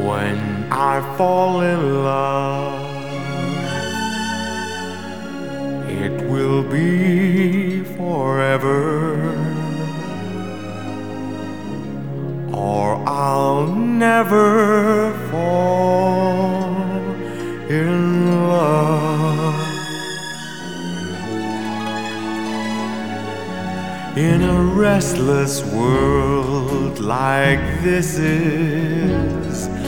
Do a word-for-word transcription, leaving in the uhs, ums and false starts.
When I fall in love, it will be forever, or I'll never fall in love. In a restless world like this is,